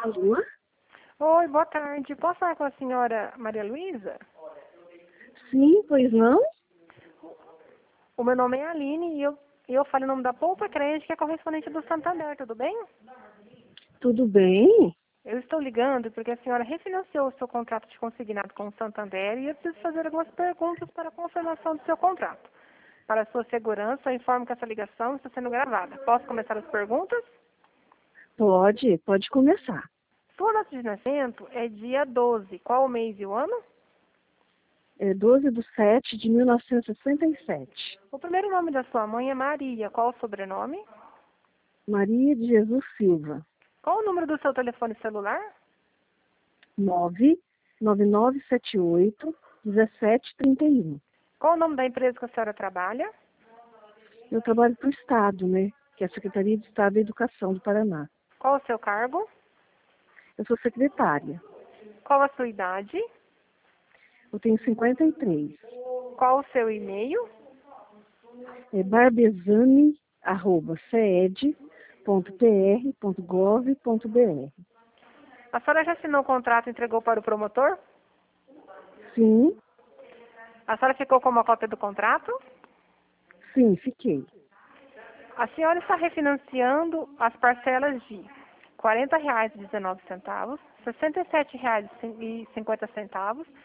Alô? Oi, boa tarde. Posso falar com a senhora Maria Luísa? Sim, pois não? O meu nome é Aline e eu falo em nome da Poupa Crédito, que é correspondente do Santander, tudo bem? Tudo bem? Eu estou ligando porque a senhora refinanciou o seu contrato de consignado com o Santander e eu preciso fazer algumas perguntas para a confirmação do seu contrato. Para a sua segurança, eu informo que essa ligação está sendo gravada. Posso começar as perguntas? Pode começar. Sua data de nascimento é dia 12. Qual o mês e o ano? É 12/7/1967. O primeiro nome da sua mãe é Maria. Qual o sobrenome? Maria de Jesus Silva. Qual o número do seu telefone celular? 99978-1731. Qual o nome da empresa que a senhora trabalha? Eu trabalho para o Estado, né? Que é a Secretaria de Estado da Educação do Paraná. Qual o seu cargo? Eu sou secretária. Qual a sua idade? Eu tenho 53. Qual o seu e-mail? É barbezane@ced.pr.gov.br. A senhora já assinou o contrato e entregou para o promotor? Sim, A senhora ficou com uma cópia do contrato? sim, fiquei. A senhora está refinanciando as parcelas de R$ 40,19, R$ 67,50, R$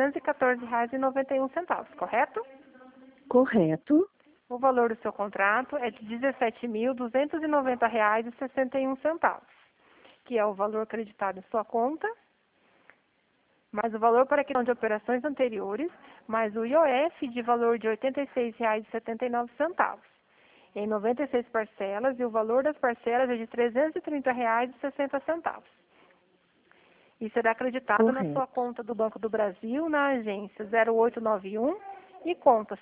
214,91, correto? Correto. O valor do seu contrato é de R$ 17.290,61, que é o valor acreditado em sua conta, mais o valor para questão de operações anteriores, mais o IOF de valor de R$ 86,79, em 96 parcelas, e o valor das parcelas é de R$ 330,60. E será acreditado na sua Correto. conta do Banco do Brasil, na agência 0891 e conta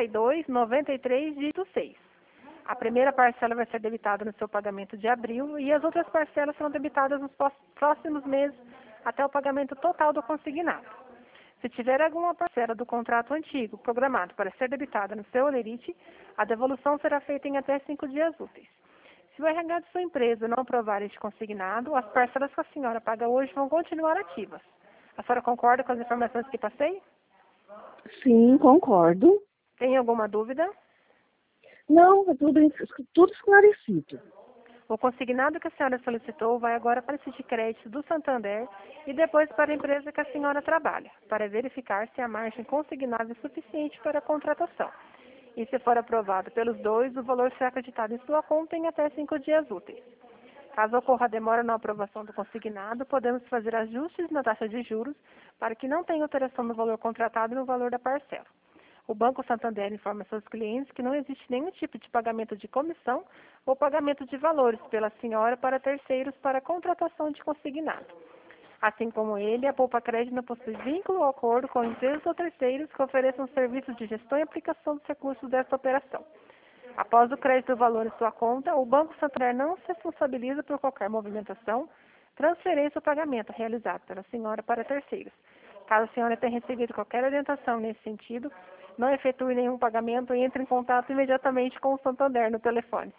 6293, dígito 6. A primeira parcela vai ser debitada no seu pagamento de abril e as outras parcelas serão debitadas nos próximos meses até o pagamento total do consignado. Se tiver alguma parcela do contrato antigo programado para ser debitada no seu holerite, a devolução será feita em até 5 dias úteis. Se o RH de sua empresa não aprovar este consignado, as parcelas que a senhora paga hoje vão continuar ativas. A senhora concorda com as informações que passei? Sim, concordo. Tem alguma dúvida? Não, é tudo esclarecido. O consignado que a senhora solicitou vai agora para esse de crédito do Santander e depois para a empresa que a senhora trabalha, para verificar se a margem consignada é suficiente para a contratação. E se for aprovado pelos dois, o valor será acreditado em sua conta em até 5 dias úteis. Caso ocorra demora na aprovação do consignado, podemos fazer ajustes na taxa de juros para que não tenha alteração no valor contratado e no valor da parcela. O Banco Santander informa seus clientes que não existe nenhum tipo de pagamento de comissão ou pagamento de valores pela senhora para terceiros para contratação de consignado. Assim como ele, a Poupa Crédito não possui vínculo ou acordo com empresas ou terceiros que ofereçam serviços de gestão e aplicação dos recursos desta operação. Após o crédito do valor em sua conta, o Banco Santander não se responsabiliza por qualquer movimentação, transferência ou pagamento realizado pela senhora para terceiros. Caso a senhora tenha recebido qualquer orientação nesse sentido, não efetue nenhum pagamento e entre em contato imediatamente com o Santander no telefone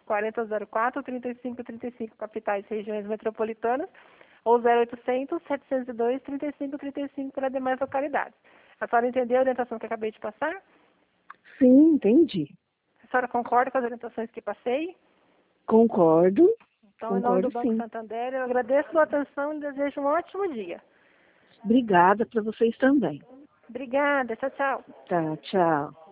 4004-3535, capitais e regiões metropolitanas, ou 0800-702-3535 para demais localidades. A senhora entendeu a orientação que acabei de passar? Sim, entendi. A senhora concorda com as orientações que passei? Concordo. Então, em nome do Concordo Banco sim. Santander, eu agradeço a sua atenção e desejo um ótimo dia. Obrigada para vocês também. Obrigada. Tchau, tchau. Tá, tchau.